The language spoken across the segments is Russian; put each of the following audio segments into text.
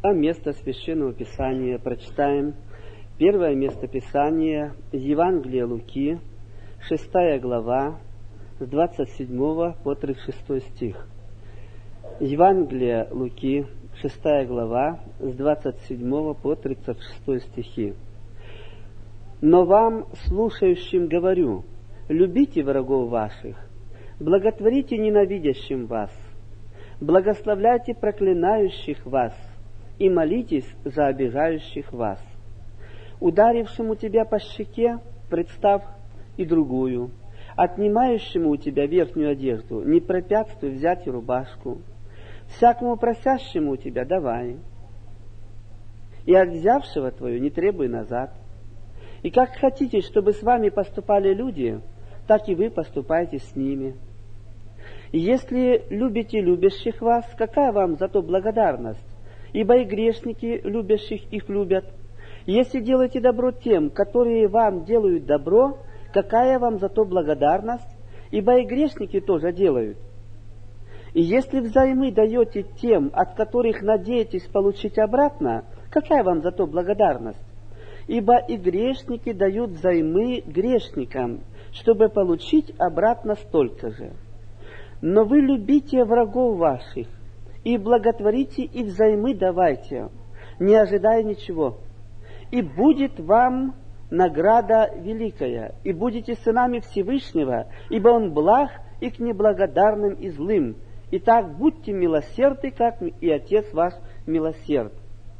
Место Священного Писания прочитаем. Первое место Писания из Евангелия Луки, 6 глава, с 27 по 36 стих. Евангелие Луки, 6 глава, с 27 по 36 стихи. «Но вам, слушающим, говорю, любите врагов ваших, благотворите ненавидящим вас, благословляйте проклинающих вас и молитесь за обижающих вас. Ударившему тебя по щеке, представь и другую, отнимающему у тебя верхнюю одежду, не препятствуй взять и рубашку. Всякому просящему у тебя давай, и от взявшего твою не требуй назад. И как хотите, чтобы с вами поступали люди, так и вы поступайте с ними. И если любите любящих вас, какая вам за то благодарность? Ибо и грешники, любящих их, любят. Если делаете добро тем, которые вам делают добро, какая вам за то благодарность? Ибо и грешники тоже делают. И если взаймы даете тем, от которых надеетесь получить обратно, какая вам за то благодарность? Ибо и грешники дают взаймы грешникам, чтобы получить обратно столько же. Но вы любите врагов ваших, и благотворите, и взаймы давайте, не ожидая ничего. И будет вам награда великая, и будете сынами Всевышнего, ибо Он благ и к неблагодарным и злым. Итак, будьте милосердны, как и Отец ваш милосерд».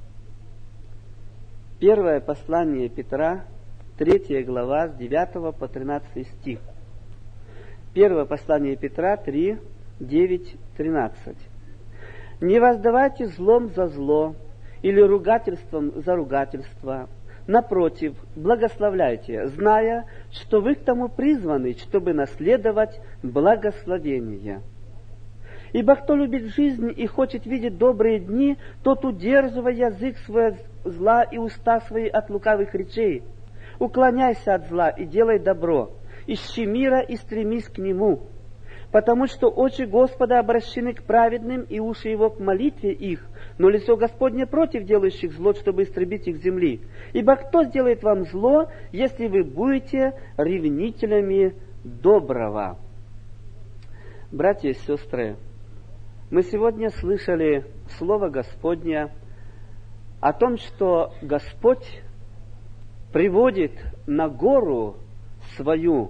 Первое послание Петра, 3 глава, с 9 по 13 стих. Первое послание Петра, 3, 9, 13. «Не воздавайте злом за зло, или ругательством за ругательство. Напротив, благословляйте, зная, что вы к тому призваны, чтобы наследовать благословение. Ибо кто любит жизнь и хочет видеть добрые дни, тот, удерживая язык свой от зла и уста свои от лукавых речей, уклоняйся от зла и делай добро, ищи мира и стремись к нему. Потому что очи Господа обращены к праведным, и уши Его к молитве их, но лицо Господне против делающих зло, чтобы истребить их с земли. Ибо кто сделает вам зло, если вы будете ревнителями доброго?» Братья и сестры, мы сегодня слышали Слово Господне о том, что Господь приводит на гору свою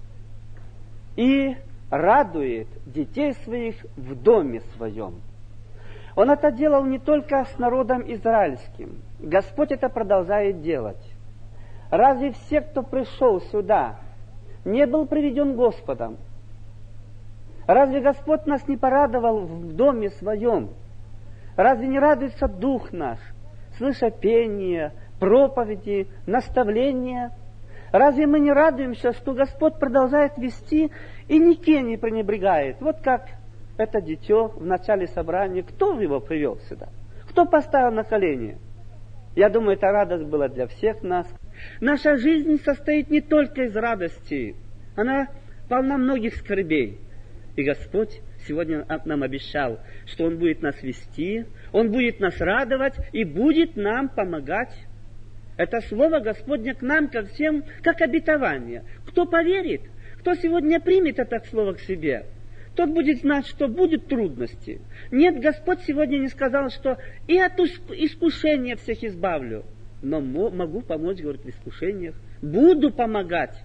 и радует детей своих в доме своем. Он это делал не только с народом израильским. Господь это продолжает делать. Разве все, кто пришел сюда, не был приведен Господом? Разве Господь нас не порадовал в доме своем? Разве не радуется Дух наш, слыша пение, проповеди, наставления? Разве мы не радуемся, что Господь продолжает вести и никем не пренебрегает? Вот как это дитё в начале собрания. Кто его привел сюда? Кто поставил на колени? Я думаю, эта радость была для всех нас. Наша жизнь состоит не только из радости. Она полна многих скорбей. И Господь сегодня нам обещал, что Он будет нас вести, Он будет нас радовать и будет нам помогать. Это Слово Господне к нам, ко всем, как обетование. Кто поверит, кто сегодня примет это Слово к себе, тот будет знать, что будут трудности. Нет, Господь сегодня не сказал, что и от искушения всех избавлю, но могу помочь, говорит, в искушениях. Буду помогать.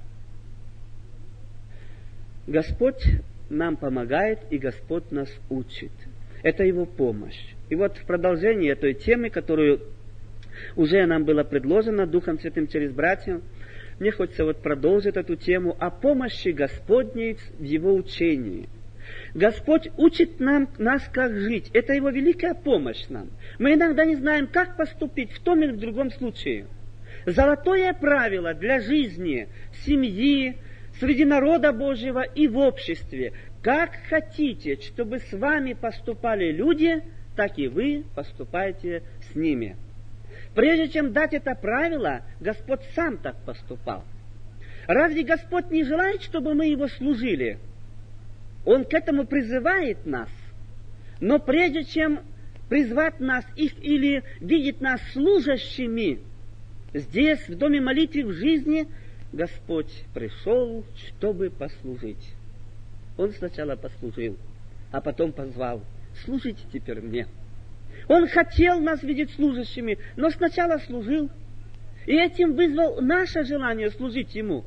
Господь нам помогает, и Господь нас учит. Это Его помощь. И вот в продолжении этой темы, которую уже нам было предложено Духом Святым через братьев, мне хочется вот продолжить эту тему о помощи Господней в Его учении. Господь учит нас, как жить. Это Его великая помощь нам. Мы иногда не знаем, как поступить в том или в другом случае. Золотое правило для жизни в семье, среди народа Божьего и в обществе. Как хотите, чтобы с вами поступали люди, так и вы поступайте с ними. Прежде чем дать это правило, Господь сам так поступал. Разве Господь не желает, чтобы мы Его служили? Он к этому призывает нас. Но прежде чем призвать нас или видеть нас служащими здесь, в доме молитвы, в жизни, Господь пришел, чтобы послужить. Он сначала послужил, а потом позвал: служите теперь мне. Он хотел нас видеть служащими, но сначала служил, и этим вызвал наше желание служить Ему.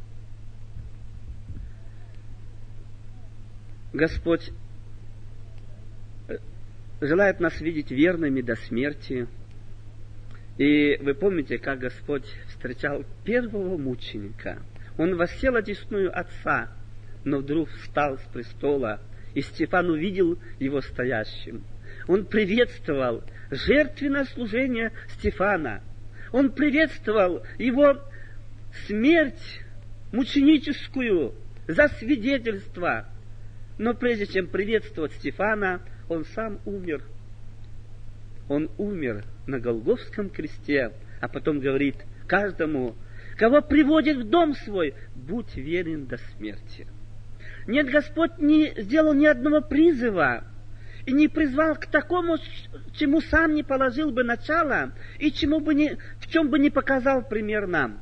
Господь желает нас видеть верными до смерти. И вы помните, как Господь встречал первого мученика. Он воссел одесную Отца, но вдруг встал с престола, и Стефан увидел его стоящим. Он приветствовал жертвенное служение Стефана. Он приветствовал его смерть мученическую за свидетельство. Но прежде чем приветствовать Стефана, он сам умер. Он умер на Голгофском кресте, а потом говорит каждому, кого приводит в дом свой: будь верен до смерти. Нет, Господь не сделал ни одного призыва и не призвал к такому, чему сам не положил бы начало и в чем бы не показал пример нам.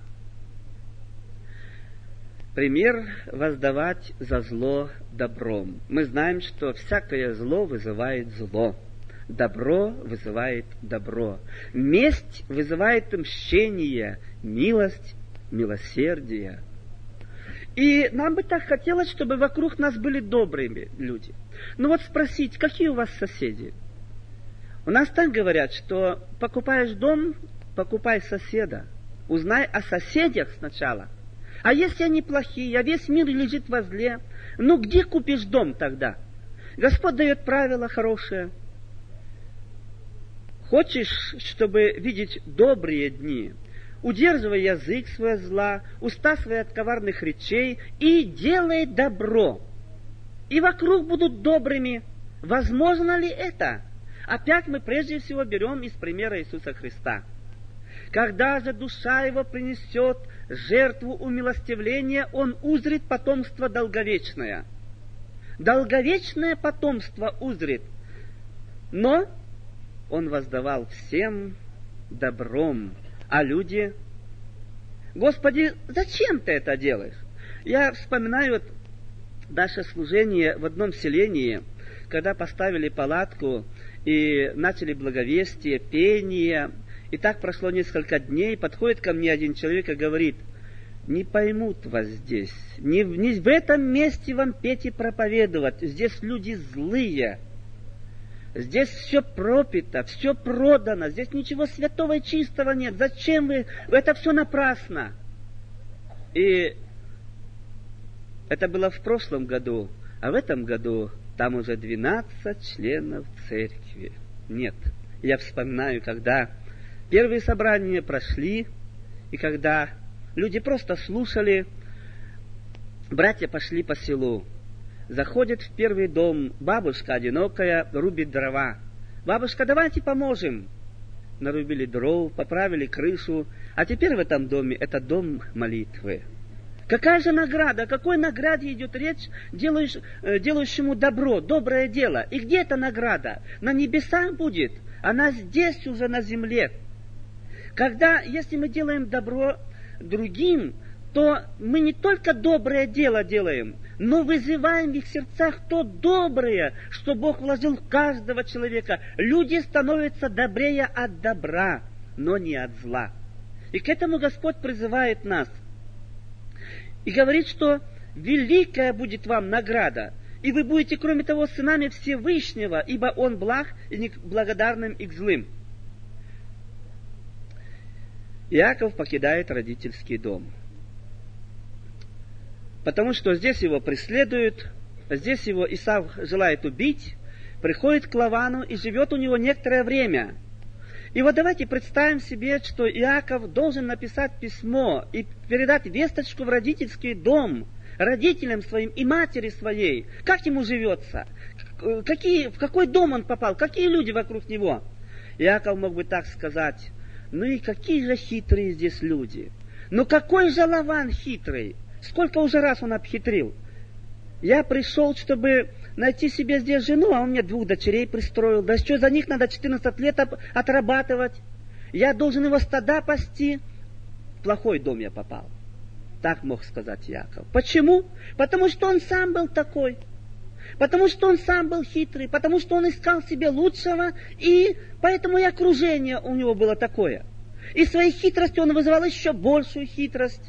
Пример воздавать за зло добром. Мы знаем, что всякое зло вызывает зло. Добро вызывает добро. Месть вызывает мщение, милость, милосердие. И нам бы так хотелось, чтобы вокруг нас были добрые люди. Ну вот спросить, какие у вас соседи? У нас так говорят, что покупаешь дом, покупай соседа. Узнай о соседях сначала. А если они плохие, а весь мир лежит во зле, ну где купишь дом тогда? Господь дает правила хорошие. Хочешь, чтобы видеть добрые дни? Удерживай язык свой от зла, уста свои от коварных речей и делай добро. И вокруг будут добрыми. Возможно ли это? Опять мы прежде всего берем из примера Иисуса Христа. Когда же душа его принесет жертву умилостивления, он узрит потомство долговечное. Долговечное потомство узрит. Но он воздавал всем добром. А люди: Господи, зачем ты это делаешь? Я вспоминаю наше служение в одном селении, когда поставили палатку и начали благовестие, пение. И так прошло несколько дней. Подходит ко мне один человек и говорит: не поймут вас здесь. Не в этом месте вам петь и проповедовать. Здесь люди злые. Здесь все пропито, все продано. Здесь ничего святого и чистого нет. Зачем вы? Это все напрасно. И это было в прошлом году. А в этом году там уже 12 членов церкви. Нет. Я вспоминаю, когда первые собрания прошли, и когда люди просто слушали, братья пошли по селу. Заходит в первый дом бабушка одинокая, рубит дрова. Бабушка, давайте поможем. Нарубили дров, поправили крышу. А теперь в этом доме, это дом молитвы. Какая же награда? О какой награде идет речь делающему добро, доброе дело? И где эта награда? На небесах будет. Она здесь уже на земле. Если мы делаем добро другим, то мы не только доброе дело делаем, но вызываем в их сердцах то доброе, что Бог вложил в каждого человека. Люди становятся добрее от добра, но не от зла. И к этому Господь призывает нас. И говорит, что великая будет вам награда, и вы будете, кроме того, сынами Всевышнего, ибо Он благ и не благодарным и к злым. Иаков покидает родительский дом. Потому что здесь его преследуют, здесь его Исав желает убить, приходит к Лавану и живет у него некоторое время. И вот давайте представим себе, что Иаков должен написать письмо и передать весточку в родительский дом родителям своим и матери своей. Как ему живется? В какой дом он попал? Какие люди вокруг него? Иаков мог бы так сказать: ну и какие же хитрые здесь люди. Ну какой же Лаван хитрый. Сколько уже раз он обхитрил. Я пришел, чтобы найти себе здесь жену, а он мне 2 дочерей пристроил. Да что за них надо 14 лет отрабатывать? Я должен его стада пасти. В плохой дом я попал. Так мог сказать Иаков. Почему? Потому что он сам был такой. Потому что он сам был хитрый. Потому что он искал себе лучшего. И поэтому и окружение у него было такое. И своей хитростью он вызывал еще большую хитрость.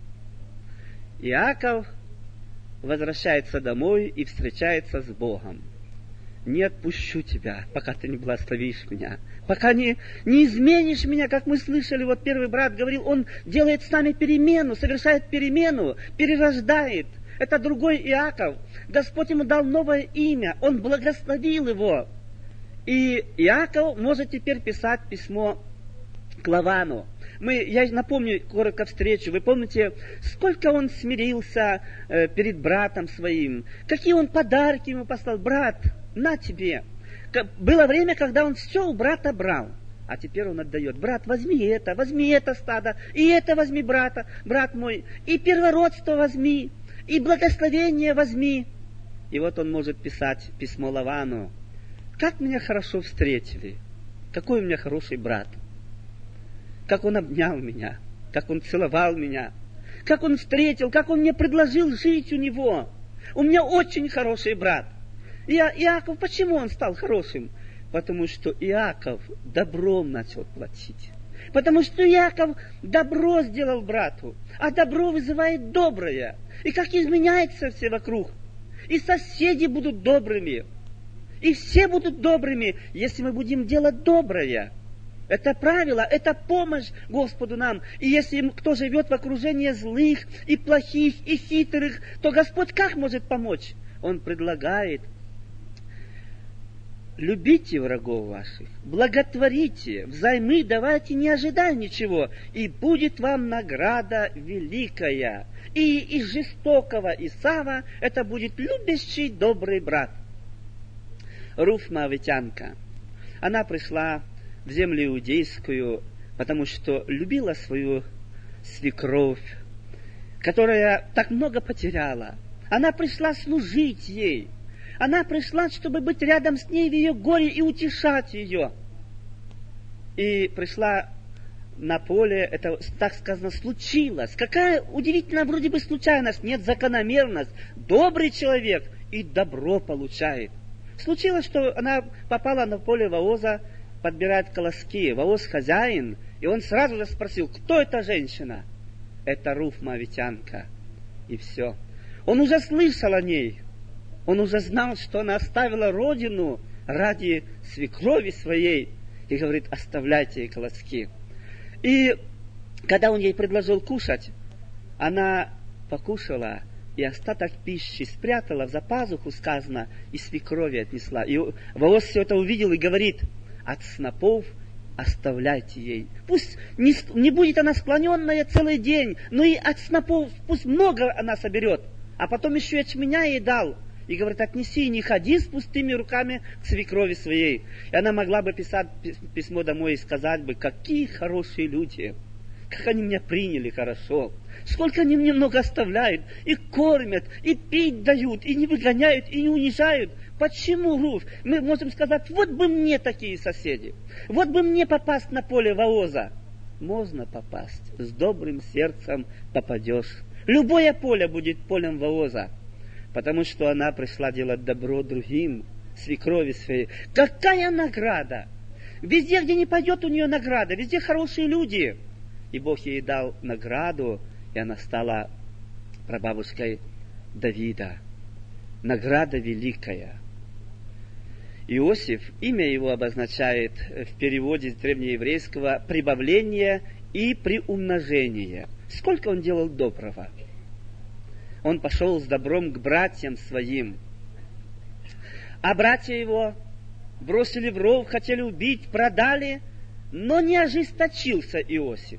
Иаков возвращается домой и встречается с Богом. Не отпущу тебя, пока ты не благословишь меня. Пока не изменишь меня, как мы слышали, вот первый брат говорил, он делает с нами перемену, совершает перемену, перерождает. Это другой Иаков. Господь ему дал новое имя, он благословил его. И Иаков может теперь писать письмо к Лавану. Я напомню коротко встречу. Вы помните, сколько он смирился перед братом своим, какие он подарки ему послал. Брат, на тебе. Было время, когда он все у брата брал, а теперь он отдает. Брат, возьми это стадо, и это возьми, брат мой, и первородство возьми, и благословение возьми. И вот он может писать письмо Лавану. Как меня хорошо встретили, какой у меня хороший брат. Как он обнял меня, как он целовал меня, как он встретил, как он мне предложил жить у него. У меня очень хороший брат. Иаков, почему он стал хорошим? Потому что Иаков добром начал платить. Потому что Иаков добро сделал брату, а добро вызывает доброе. И как изменяется все вокруг. И соседи будут добрыми, и все будут добрыми, если мы будем делать доброе. Это правило, это помощь Господу нам. И если кто живет в окружении злых и плохих и хитрых, то Господь как может помочь? Он предлагает: любите врагов ваших, благотворите, взаймы давайте, не ожидая ничего, и будет вам награда великая. И из жестокого Исава это будет любящий добрый брат. Руф Моавитянка, она пришла в землю иудейскую, потому что любила свою свекровь, которая так много потеряла. Она пришла служить ей. Она пришла, чтобы быть рядом с ней в ее горе и утешать ее. И пришла на поле, это, так сказано, случилось. Какая удивительная вроде бы случайность, нет, закономерность. Добрый человек и добро получает. Случилось, что она попала на поле Вооза, подбирает колоски. Вооз хозяин, и он сразу же спросил, кто эта женщина? Это Руф Моавитянка. И все. Он уже слышал о ней. Он уже знал, что она оставила родину ради свекрови своей. И говорит, оставляйте ей колоски. И когда он ей предложил кушать, она покушала, и остаток пищи спрятала за пазуху, сказано, и свекрови отнесла. И Вооз все это увидел и говорит, от снопов оставляйте ей. Пусть не будет она склоненная целый день, но и от снопов пусть много она соберет. А потом еще ячменя ей дал. И говорит, отнеси, не ходи с пустыми руками к свекрови своей. И она могла бы писать письмо домой и сказать бы, какие хорошие люди, как они меня приняли хорошо, сколько они мне много оставляют, и кормят, и пить дают, и не выгоняют, и не унижают. Почему, Руф? Мы можем сказать, вот бы мне такие соседи, вот бы мне попасть на поле Вооза. Можно попасть, с добрым сердцем попадешь. Любое поле будет полем Вооза. Потому что она пришла делать добро другим, свекрови своей. Какая награда! Везде, где не пойдет, у нее награда. Везде хорошие люди. И Бог ей дал награду, и она стала прабабушкой Давида. Награда великая. Иосиф, имя его обозначает в переводе древнееврейского прибавление и приумножение. Сколько он делал доброго? Он пошел с добром к братьям своим. А братья его бросили в ров, хотели убить, продали, но не ожесточился Иосиф.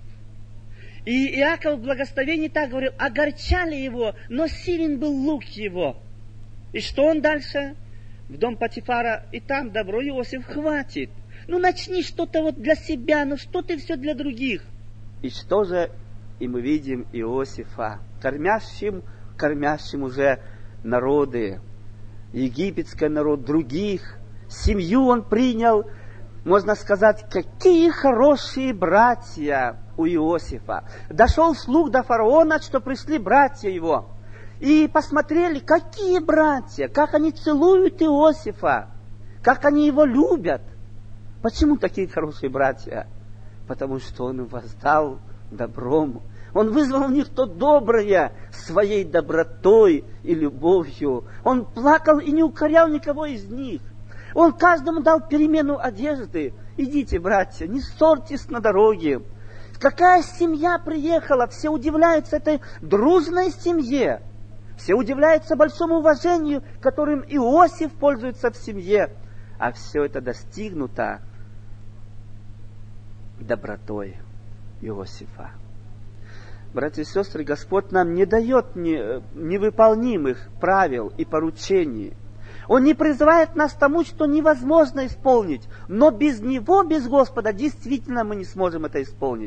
И Иаков в благословении так говорил, огорчали его, но силен был лук его. И что он дальше? В дом Потифара, и там добро, Иосиф, хватит. Ну начни что-то вот для себя, ну что ты все для других. И что же? И мы видим Иосифа, кормящим уже народы, египетский народ, других. Семью он принял, можно сказать, какие хорошие братья у Иосифа. Дошел слух до фараона, что пришли братья его. И посмотрели, какие братья, как они целуют Иосифа, как они его любят. Почему такие хорошие братья? Потому что он им воздал добром. Он вызвал в них то доброе своей добротой и любовью. Он плакал и не укорял никого из них. Он каждому дал перемену одежды. Идите, братья, не ссорьтесь на дороге. Какая семья приехала? Все удивляются этой дружной семье. Все удивляются большому уважению, которым Иосиф пользуется в семье. А все это достигнуто добротой Иосифа. Братья и сестры, Господь нам не дает невыполнимых правил и поручений. Он не призывает нас к тому, что невозможно исполнить. Но без Него, без Господа, действительно мы не сможем это исполнить.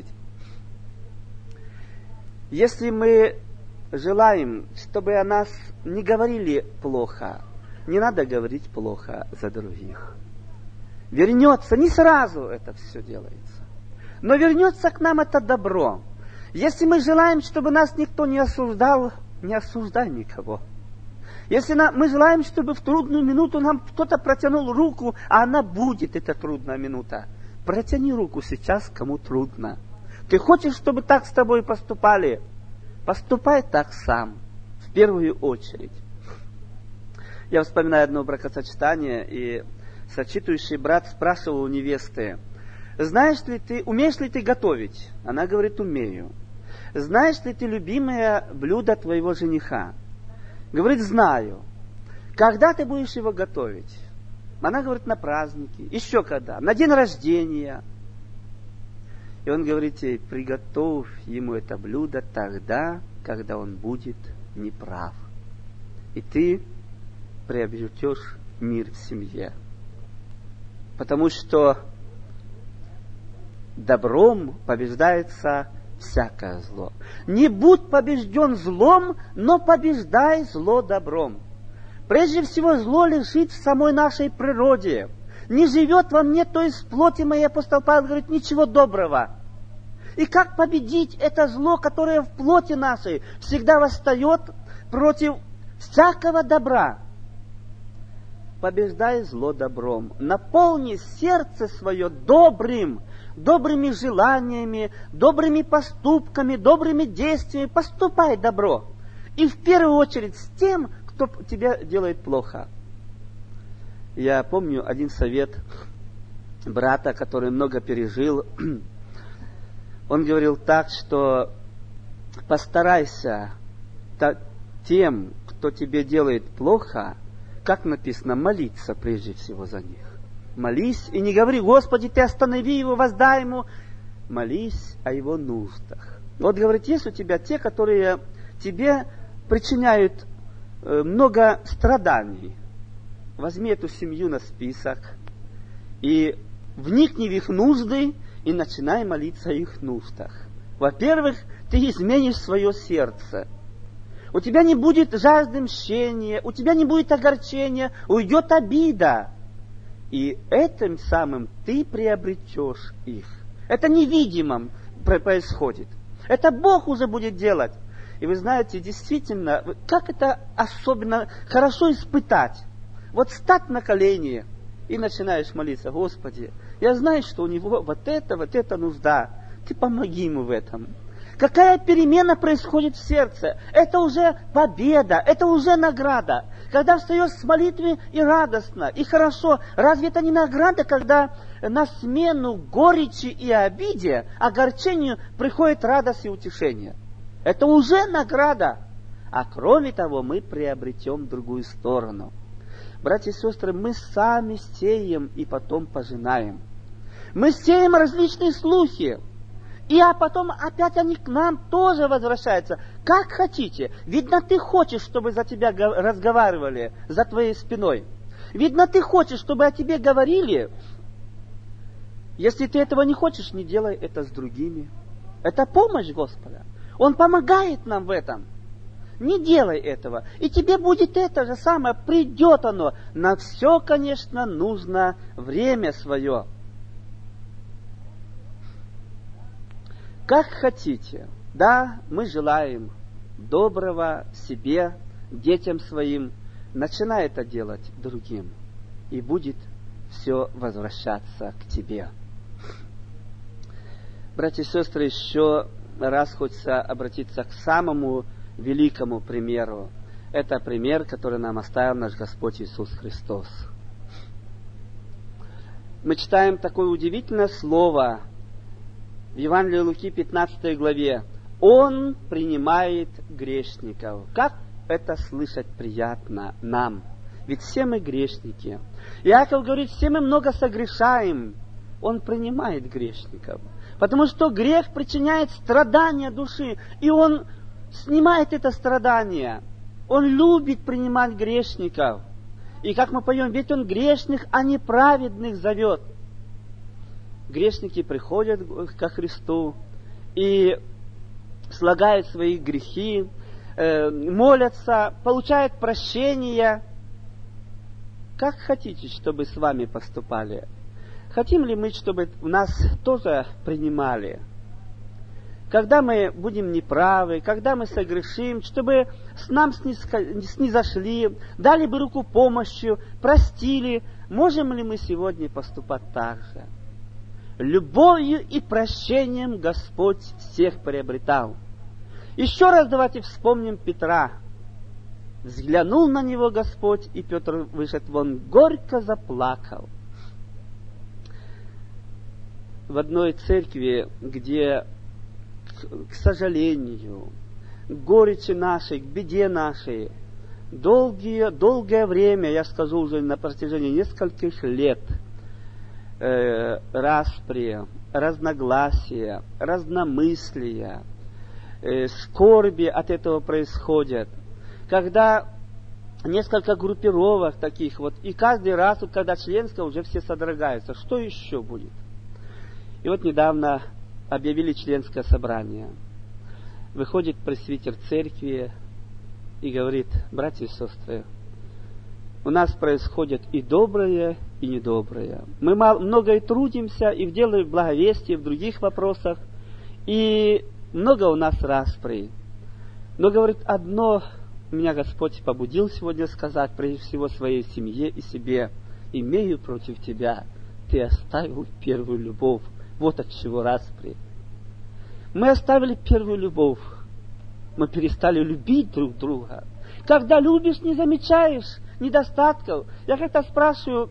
Если мы желаем, чтобы о нас не говорили плохо, не надо говорить плохо за других. Вернется, не сразу это все делается, но вернется к нам это добро. Если мы желаем, чтобы нас никто не осуждал, не осуждай никого. Если мы желаем, чтобы в трудную минуту нам кто-то протянул руку, а она будет, эта трудная минута, протяни руку сейчас, кому трудно. Ты хочешь, чтобы так с тобой поступали? Поступай так сам, в первую очередь. Я вспоминаю одно бракосочетание, и сочетующий брат спрашивал у невесты: умеешь ли ты готовить? Она говорит: умею. Знаешь ли ты любимое блюдо твоего жениха? Говорит: знаю. Когда ты будешь его готовить? Она говорит: на праздники. Еще когда? На день рождения. И он говорит ей: приготовь ему это блюдо тогда, когда он будет неправ. И ты приобретешь мир в семье. Потому что добром побеждается всякое зло. Не будь побежден злом, но побеждай зло добром. Прежде всего, зло лежит в самой нашей природе. Не живет во мне, то есть в плоти моей, апостол Павел говорит, ничего доброго. И как победить это зло, которое в плоти нашей всегда восстает против всякого добра? Побеждай зло добром. Наполни сердце свое добрыми желаниями, добрыми поступками, добрыми действиями. Поступай добро. И в первую очередь с тем, кто тебе делает плохо. Я помню один совет брата, который много пережил. Он говорил так, что постарайся тем, кто тебе делает плохо, как написано, молиться прежде всего за них. Молись и не говори: Господи, ты останови его, воздай ему. Молись о его нуждах. Вот, говорит, есть у тебя те, которые тебе причиняют много страданий. Возьми эту семью на список и вникни в их нужды и начинай молиться о их нуждах. Во-первых, ты изменишь свое сердце. У тебя не будет жажды мщения, у тебя не будет огорчения, уйдет обида. И этим самым ты приобретешь их. Это невидимым происходит. Это Бог уже будет делать. И вы знаете, действительно, как это особенно хорошо испытать. Вот стать на колени и начинаешь молиться: Господи, я знаю, что у него вот эта нужда. Ты помоги ему в этом. Какая перемена происходит в сердце? Это уже победа, это уже награда. Когда встаешь с молитвы и радостно, и хорошо, разве это не награда, когда на смену горечи и обиде, огорчению приходит радость и утешение? Это уже награда. А кроме того, мы приобретем другую сторону. Братья и сестры, мы сами сеем и потом пожинаем. Мы сеем различные слухи. А потом опять они к нам тоже возвращаются. Как хотите. Видно, ты хочешь, чтобы за тебя разговаривали, за твоей спиной. Видно, ты хочешь, чтобы о тебе говорили. Если ты этого не хочешь, не делай это с другими. Это помощь Господа. Он помогает нам в этом. Не делай этого. И тебе будет это же самое, придет оно. На все, конечно, нужно время свое. Как хотите. Да, мы желаем доброго себе, детям своим. Начинай это делать другим. И будет все возвращаться к тебе. Братья и сестры, еще раз хочется обратиться к самому великому примеру. Это пример, который нам оставил наш Господь Иисус Христос. Мы читаем такое удивительное слово в Евангелии Луки 15 главе. Он принимает грешников. Как это слышать приятно нам? Ведь все мы грешники. Иаков говорит, все мы много согрешаем. Он принимает грешников. Потому что грех причиняет страдания души. И он снимает это страдание. Он любит принимать грешников. И как мы поем, ведь он грешных, а не праведных зовет. Грешники приходят ко Христу и слагают свои грехи, молятся, получают прощение. Как хотите, чтобы с вами поступали? Хотим ли мы, чтобы нас тоже принимали? Когда мы будем неправы, когда мы согрешим, чтобы с нам снизошли, дали бы руку помощи, простили, можем ли мы сегодня поступать так же? Любовью и прощением Господь всех приобретал. Еще раз давайте вспомним Петра. Взглянул на него Господь, и Петр вышел вон, горько заплакал. В одной церкви, где, к сожалению, к горечи нашей, к беде нашей, долгое время, я скажу уже на протяжении нескольких лет, распри, разногласия, разномыслия, скорби от этого происходят. Когда несколько группировок таких вот, и каждый раз, когда членское, уже все содрогаются. Что еще будет? И вот недавно объявили членское собрание. Выходит пресвитер церкви и говорит: братья и сестры, у нас происходит и доброе, и недоброе. Мы много и трудимся, и в деле благовестия, в других вопросах, и много у нас распри. Но, говорит, одно меня Господь побудил сегодня сказать, прежде всего своей семье и себе: имею против тебя, ты оставил первую любовь. Вот от чего распри. Мы оставили первую любовь. Мы перестали любить друг друга. Когда любишь, не замечаешь недостатков. Я как-то спрашиваю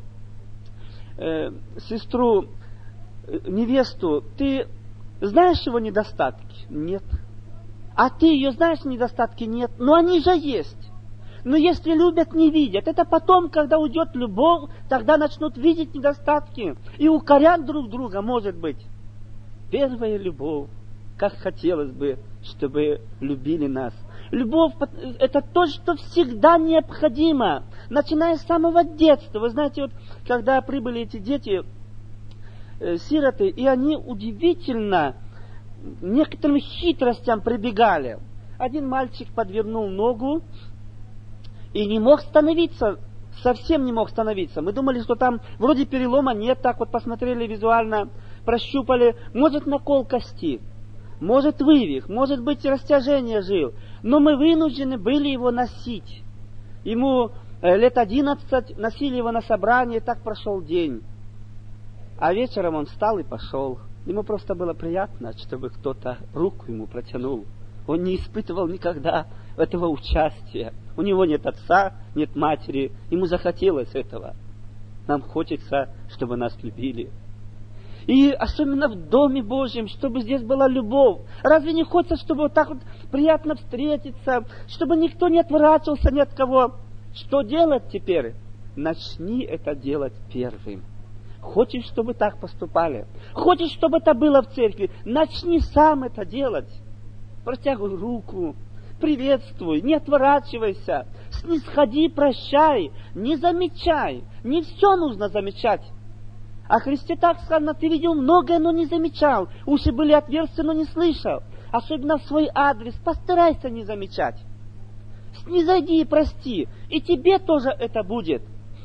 сестру, невесту: ты знаешь его недостатки? Нет. А ты ее знаешь недостатки? Нет. Но они же есть. Но если любят, не видят. Это потом, когда уйдет любовь, тогда начнут видеть недостатки. И укорят друг друга, может быть. Первая любовь. Как хотелось бы, чтобы любили нас. Любовь – это то, что всегда необходимо. Начиная с самого детства. Вы знаете, вот когда прибыли эти дети, сироты, и они удивительно некоторым хитростям прибегали. Один мальчик подвернул ногу и не мог становиться, совсем не мог становиться. Мы думали, что там вроде перелома нет, так вот посмотрели визуально, прощупали. Может, накол кости, может, вывих, может быть, растяжение жил. Но мы вынуждены были его носить. Ему лет 11, носили его на собрание, так прошел день. А вечером он встал и пошел. Ему просто было приятно, чтобы кто-то руку ему протянул. Он не испытывал никогда этого участия. У него нет отца, нет матери. Ему захотелось этого. Нам хочется, чтобы нас любили. И особенно в Доме Божьем, чтобы здесь была любовь. Разве не хочется, чтобы вот так вот приятно встретиться, чтобы никто не отворачивался ни от кого? Что делать теперь? Начни это делать первым. Хочешь, чтобы так поступали? Хочешь, чтобы это было в церкви? Начни сам это делать. Протягивай руку, приветствуй, не отворачивайся, снисходи, прощай, не замечай. Не все нужно замечать. О Христе так сказано: ты видел многое, но не замечал. Уши были отверсты, но не слышал. Особенно в свой адрес постарайся не замечать. снизойди и прости, и тебе тоже это будет.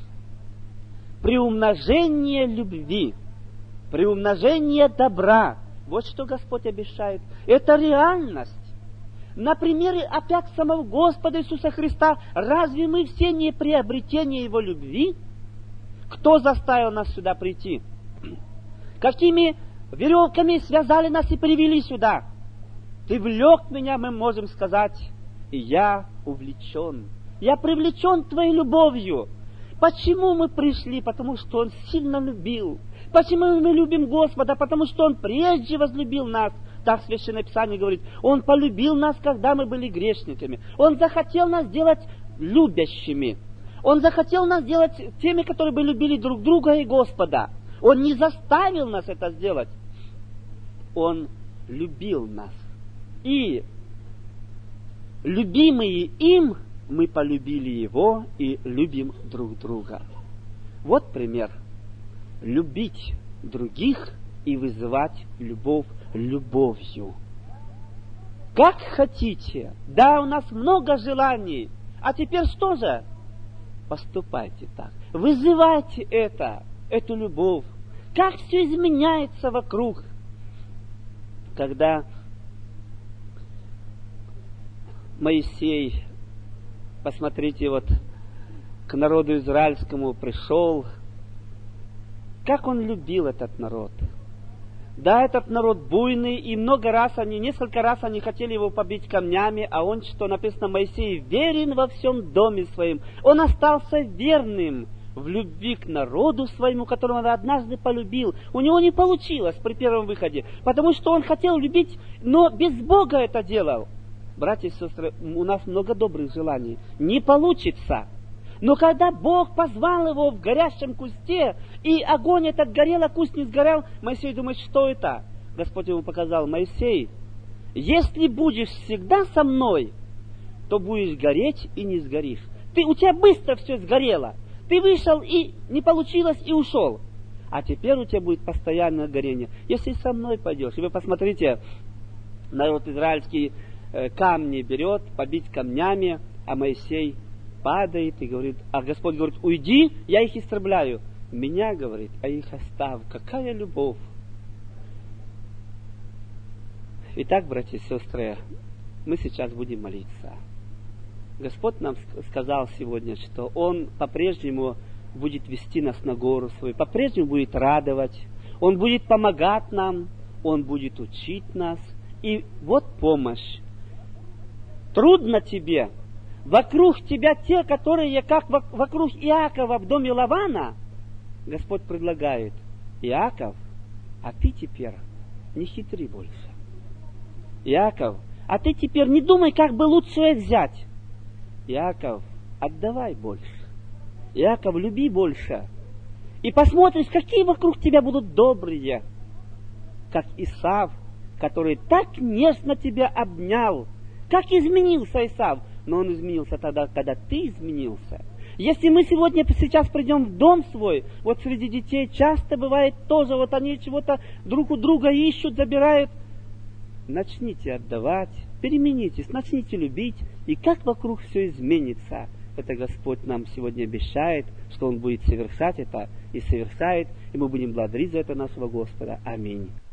Приумножение любви, приумножение добра. Вот что Господь обещает. Это реальность. На примере опять самого Господа Иисуса Христа, разве мы все не приобретение Его любви? Кто заставил нас сюда прийти? Какими веревками связали нас и привели сюда? Ты влек меня, мы можем сказать, и я увлечен. Я привлечен Твоей любовью. Почему мы пришли? Потому что Он сильно любил. Почему мы любим Господа? Потому что Он прежде возлюбил нас. Так Священное Писание говорит. Он полюбил нас, когда мы были грешниками. Он захотел нас сделать любящими. Он захотел нас сделать теми, которые бы любили друг друга и Господа. Он не заставил нас это сделать. Он любил нас. И любимые им, мы полюбили Его и любим друг друга. Вот пример. Любить других и вызывать любовь любовью. Как хотите. Да, у нас много желаний. А теперь что же? Поступайте так. Вызывайте эту любовь. Как все изменяется вокруг. Когда Моисей, посмотрите, вот к народу израильскому пришел, как он любил этот народ. Да, этот народ буйный, и несколько раз они хотели его побить камнями, а он, что написано, Моисей верен во всем доме своим. Он остался верным в любви к народу своему, которого он однажды полюбил. У него не получилось при первом выходе, потому что он хотел любить, но без Бога это делал. Братья и сестры, у нас много добрых желаний. Не получится. Но когда Бог позвал его в горящем кусте, и огонь этот горел, а куст не сгорел, Моисей думает, что это? Господь ему показал: Моисей, если будешь всегда со мной, то будешь гореть и не сгоришь. У тебя быстро все сгорело. Ты вышел, и не получилось, и ушел. А теперь у тебя будет постоянное горение. Если со мной пойдешь, и вы посмотрите, народ израильский камни берет, побить камнями, а Моисей падает и говорит, а Господь говорит, уйди, я их истребляю. Меня, говорит, а их оставь. Какая любовь! Итак, братья и сестры, мы сейчас будем молиться. Господь нам сказал сегодня, что Он по-прежнему будет вести нас на гору свою, по-прежнему будет радовать, Он будет помогать нам, Он будет учить нас. И вот помощь. Трудно тебе. Вокруг тебя те, которые, как вокруг Иакова в доме Лавана, Господь предлагает: Иаков, а ты теперь не хитри больше. Иаков, а ты теперь не думай, как бы лучшее взять. Иаков, отдавай больше. Иаков, люби больше. И посмотришь, какие вокруг тебя будут добрые. Как Исав, который так нежно тебя обнял. Как изменился Исав? Но он изменился тогда, когда ты изменился. Если мы сейчас придем в дом свой, вот среди детей часто бывает тоже, вот они чего-то друг у друга ищут, забирают. Начните отдавать, переменитесь, начните любить, и как вокруг все изменится. Это Господь нам сегодня обещает, что Он будет совершать это, и совершает, и мы будем благодарить за это нашего Господа. Аминь.